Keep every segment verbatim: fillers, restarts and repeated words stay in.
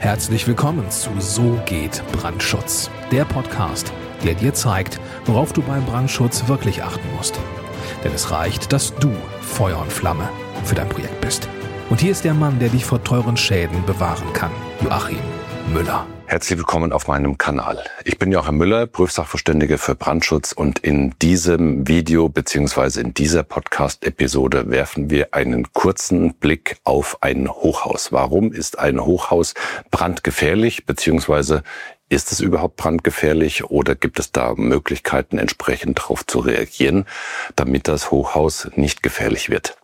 Herzlich willkommen zu So geht Brandschutz, der Podcast, der dir zeigt, worauf du beim Brandschutz wirklich achten musst. Denn es reicht, dass du Feuer und Flamme für dein Projekt bist. Und hier ist der Mann, der dich vor teuren Schäden bewahren kann, Joachim Müller. Herzlich willkommen auf meinem Kanal. Ich bin Joachim Müller, Prüfsachverständiger für Brandschutz, und in diesem Video bzw. in dieser Podcast-Episode werfen wir einen kurzen Blick auf ein Hochhaus. Warum ist ein Hochhaus brandgefährlich, bzw. ist es überhaupt brandgefährlich oder gibt es da Möglichkeiten, entsprechend darauf zu reagieren, damit das Hochhaus nicht gefährlich wird?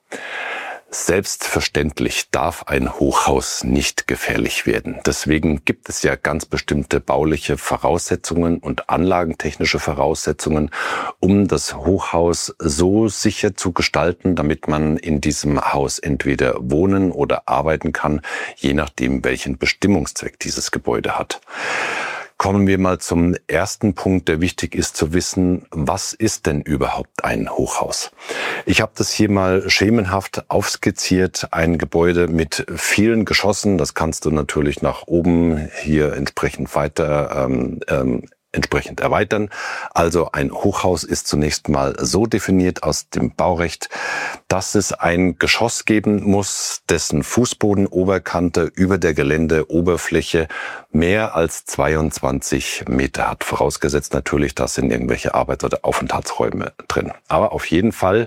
Selbstverständlich darf ein Hochhaus nicht gefährlich werden. Deswegen gibt es ja ganz bestimmte bauliche Voraussetzungen und anlagentechnische Voraussetzungen, um das Hochhaus so sicher zu gestalten, damit man in diesem Haus entweder wohnen oder arbeiten kann, je nachdem, welchen Bestimmungszweck dieses Gebäude hat. Kommen wir mal zum ersten Punkt, der wichtig ist zu wissen: Was ist denn überhaupt ein Hochhaus? Ich habe das hier mal schemenhaft aufskizziert, ein Gebäude mit vielen Geschossen. Das kannst du natürlich nach oben hier entsprechend weiter ähm, ähm, entsprechend erweitern. Also ein Hochhaus ist zunächst mal so definiert aus dem Baurecht, dass es ein Geschoss geben muss, dessen Fußbodenoberkante über der Geländeoberfläche mehr als zweiundzwanzig Meter hat. Vorausgesetzt natürlich, da sind irgendwelche Arbeits- oder Aufenthaltsräume drin. Aber auf jeden Fall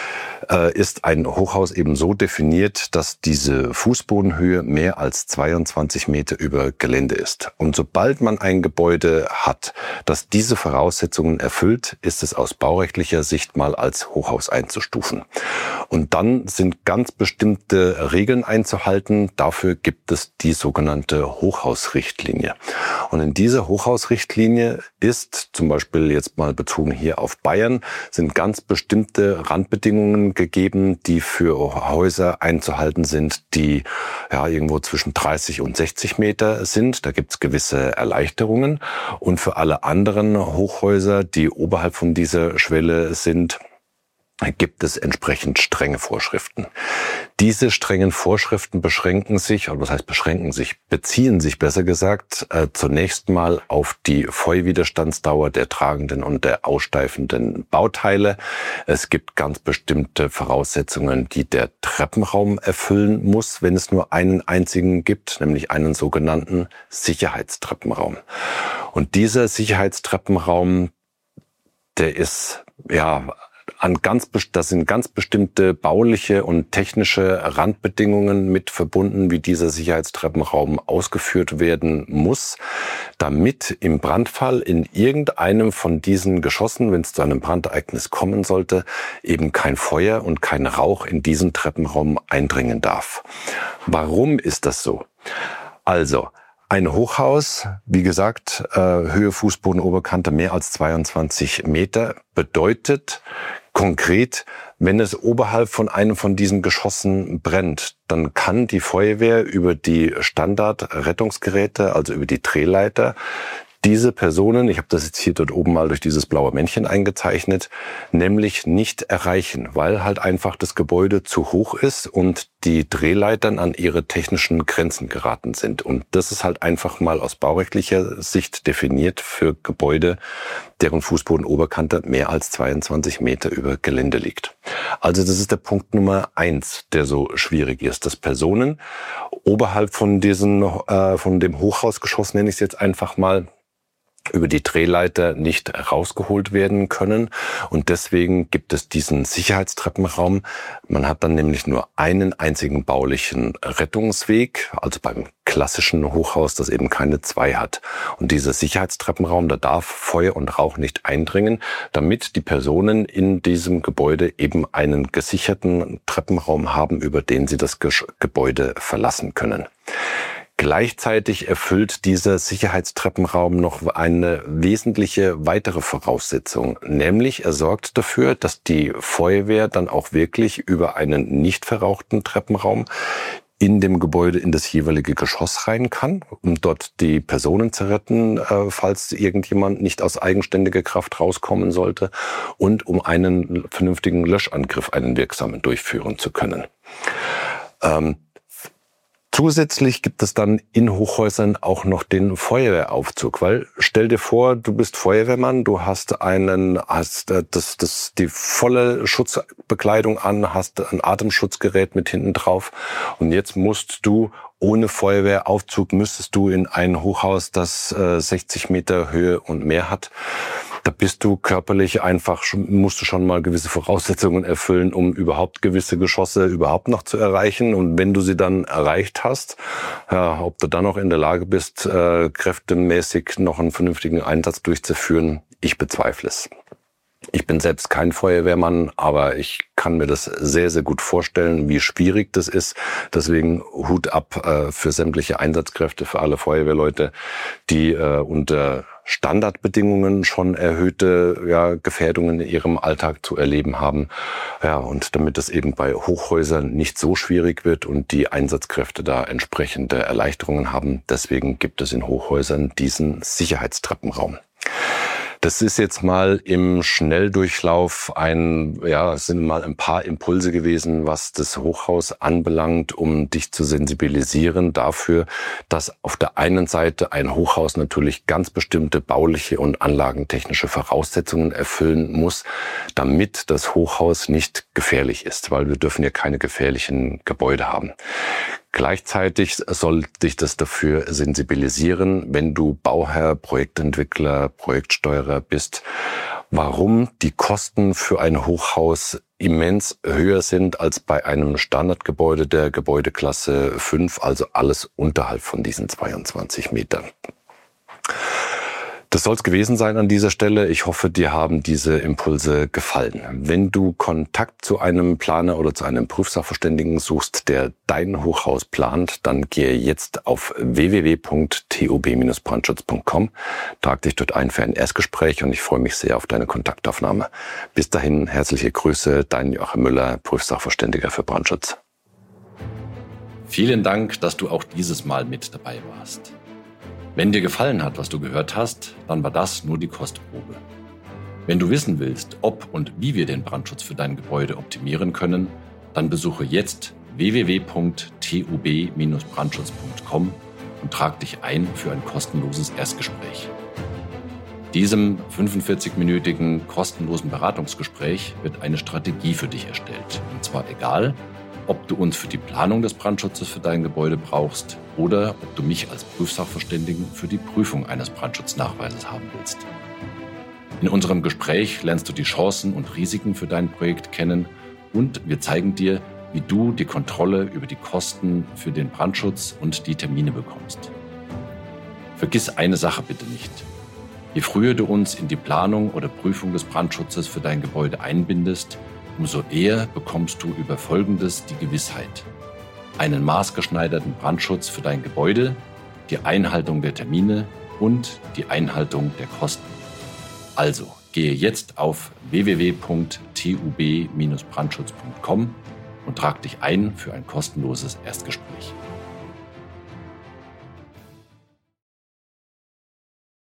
ist ein Hochhaus eben so definiert, dass diese Fußbodenhöhe mehr als zweiundzwanzig Meter über Gelände ist. Und sobald man ein Gebäude hat, das diese Voraussetzungen erfüllt, ist es aus baurechtlicher Sicht mal als Hochhaus einzustufen. Und dann sind ganz bestimmte Regeln einzuhalten. Dafür gibt es die sogenannte Hochhausrichtlinie. Und in dieser Hochhausrichtlinie ist, zum Beispiel jetzt mal bezogen hier auf Bayern, sind ganz bestimmte Randbedingungen gegeben, die für Häuser einzuhalten sind, die ja irgendwo zwischen dreißig und sechzig Meter sind. Da gibt es gewisse Erleichterungen. Und für alle anderen Hochhäuser, die oberhalb von dieser Schwelle sind, gibt es entsprechend strenge Vorschriften. Diese strengen Vorschriften beschränken sich, oder was heißt beschränken sich, beziehen sich besser gesagt äh, zunächst mal auf die Feuerwiderstandsdauer der tragenden und der aussteifenden Bauteile. Es gibt ganz bestimmte Voraussetzungen, die der Treppenraum erfüllen muss, wenn es nur einen einzigen gibt, nämlich einen sogenannten Sicherheitstreppenraum. Und dieser Sicherheitstreppenraum, der ist, ja, An ganz, das sind ganz bestimmte bauliche und technische Randbedingungen mit verbunden, wie dieser Sicherheitstreppenraum ausgeführt werden muss, damit im Brandfall in irgendeinem von diesen Geschossen, wenn es zu einem Brandereignis kommen sollte, eben kein Feuer und kein Rauch in diesen Treppenraum eindringen darf. Warum ist das so? Also, ein Hochhaus, wie gesagt, Höhe Fußbodenoberkante mehr als zweiundzwanzig Meter, bedeutet konkret, wenn es oberhalb von einem von diesen Geschossen brennt, dann kann die Feuerwehr über die Standardrettungsgeräte, also über die Drehleiter, diese Personen, ich habe das jetzt hier dort oben mal durch dieses blaue Männchen eingezeichnet, nämlich nicht erreichen, weil halt einfach das Gebäude zu hoch ist und die Drehleitern an ihre technischen Grenzen geraten sind. Und das ist halt einfach mal aus baurechtlicher Sicht definiert für Gebäude, deren Fußbodenoberkante mehr als zweiundzwanzig Meter über Gelände liegt. Also das ist der Punkt Nummer eins, der so schwierig ist, dass Personen oberhalb von diesen, äh, von dem Hochhausgeschoss, nenne ich es jetzt einfach mal, über die Drehleiter nicht rausgeholt werden können. Und deswegen gibt es diesen Sicherheitstreppenraum. Man hat dann nämlich nur einen einzigen baulichen Rettungsweg, also beim klassischen Hochhaus, das eben keine zwei hat. Und dieser Sicherheitstreppenraum, da darf Feuer und Rauch nicht eindringen, damit die Personen in diesem Gebäude eben einen gesicherten Treppenraum haben, über den sie das Gebäude verlassen können. Gleichzeitig erfüllt dieser Sicherheitstreppenraum noch eine wesentliche weitere Voraussetzung, nämlich er sorgt dafür, dass die Feuerwehr dann auch wirklich über einen nicht verrauchten Treppenraum in dem Gebäude in das jeweilige Geschoss rein kann, um dort die Personen zu retten, äh, falls irgendjemand nicht aus eigenständiger Kraft rauskommen sollte, und um einen vernünftigen Löschangriff, einen wirksamen, durchführen zu können. Ähm, Zusätzlich gibt es dann in Hochhäusern auch noch den Feuerwehraufzug, weil stell dir vor, du bist Feuerwehrmann, du hast einen, hast das, das, die volle Schutzbekleidung an, hast ein Atemschutzgerät mit hinten drauf und jetzt musst du ohne Feuerwehraufzug müsstest du in ein Hochhaus, das äh, sechzig Meter Höhe und mehr hat. Da bist du körperlich einfach, musst du schon mal gewisse Voraussetzungen erfüllen, um überhaupt gewisse Geschosse überhaupt noch zu erreichen. Und wenn du sie dann erreicht hast, ja, ob du dann noch in der Lage bist, äh, kräftemäßig noch einen vernünftigen Einsatz durchzuführen, ich bezweifle es. Ich bin selbst kein Feuerwehrmann, aber ich kann mir das sehr, sehr gut vorstellen, wie schwierig das ist. Deswegen Hut ab äh, für sämtliche Einsatzkräfte, für alle Feuerwehrleute, die äh, unter Standardbedingungen schon erhöhte ja, Gefährdungen in ihrem Alltag zu erleben haben. Ja, und damit es eben bei Hochhäusern nicht so schwierig wird und die Einsatzkräfte da entsprechende Erleichterungen haben, deswegen gibt es in Hochhäusern diesen Sicherheitstreppenraum. Das ist jetzt mal im Schnelldurchlauf ein, ja, es sind mal ein paar Impulse gewesen, was das Hochhaus anbelangt, um dich zu sensibilisieren dafür, dass auf der einen Seite ein Hochhaus natürlich ganz bestimmte bauliche und anlagentechnische Voraussetzungen erfüllen muss, damit das Hochhaus nicht gefährlich ist, weil wir dürfen ja keine gefährlichen Gebäude haben. Gleichzeitig soll dich das dafür sensibilisieren, wenn du Bauherr, Projektentwickler, Projektsteuerer bist, warum die Kosten für ein Hochhaus immens höher sind als bei einem Standardgebäude der Gebäudeklasse fünf, also alles unterhalb von diesen zweiundzwanzig Metern. Das soll es gewesen sein an dieser Stelle. Ich hoffe, dir haben diese Impulse gefallen. Wenn du Kontakt zu einem Planer oder zu einem Prüfsachverständigen suchst, der dein Hochhaus plant, dann gehe jetzt auf w w w punkt t u b Bindestrich brandschutz punkt com, trag dich dort ein für ein Erstgespräch und ich freue mich sehr auf deine Kontaktaufnahme. Bis dahin, herzliche Grüße, dein Joachim Müller, Prüfsachverständiger für Brandschutz. Vielen Dank, dass du auch dieses Mal mit dabei warst. Wenn dir gefallen hat, was du gehört hast, dann war das nur die Kostprobe. Wenn du wissen willst, ob und wie wir den Brandschutz für dein Gebäude optimieren können, dann besuche jetzt w w w punkt t u b Bindestrich brandschutz punkt com und trag dich ein für ein kostenloses Erstgespräch. Diesem fünfundvierzig-minütigen kostenlosen Beratungsgespräch wird eine Strategie für dich erstellt. Und zwar egal, ob du uns für die Planung des Brandschutzes für dein Gebäude brauchst oder ob du mich als Prüfsachverständigen für die Prüfung eines Brandschutznachweises haben willst. In unserem Gespräch lernst du die Chancen und Risiken für dein Projekt kennen und wir zeigen dir, wie du die Kontrolle über die Kosten für den Brandschutz und die Termine bekommst. Vergiss eine Sache bitte nicht. Je früher du uns in die Planung oder Prüfung des Brandschutzes für dein Gebäude einbindest, umso eher bekommst du über Folgendes die Gewissheit: einen maßgeschneiderten Brandschutz für dein Gebäude, die Einhaltung der Termine und die Einhaltung der Kosten. Also, gehe jetzt auf w w w punkt t u b Bindestrich brandschutz punkt com und trag dich ein für ein kostenloses Erstgespräch.